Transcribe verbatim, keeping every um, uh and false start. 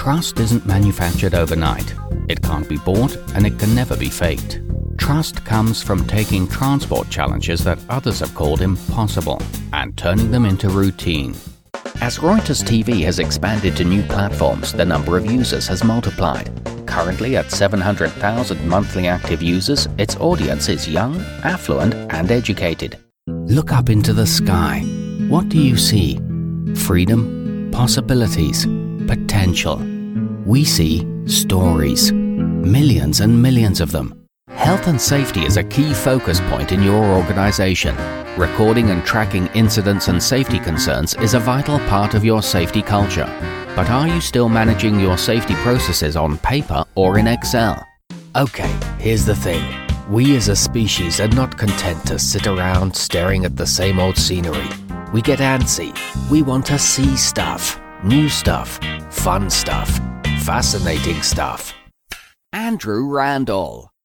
Trust isn't manufactured overnight. It can't be bought, and it can never be faked. Trust comes from taking transport challenges that others have called impossible and turning them into routine. As Reuters T V has expanded to new platforms, the number of users has multiplied. Currently at seven hundred thousand monthly active users, its audience is young, affluent, and educated. Look up into the sky. What do you see? Freedom, possibilities, potential. We see stories. Millions and millions of them. Health and safety is a key focus point in your organization. Recording and tracking incidents and safety concerns is a vital part of your safety culture. But are you still managing your safety processes on paper or in Excel? Okay, here's the thing. We as a species are not content to sit around staring at the same old scenery. We get antsy. We want to see stuff, new stuff, fun stuff, fascinating stuff. Andrew Randall.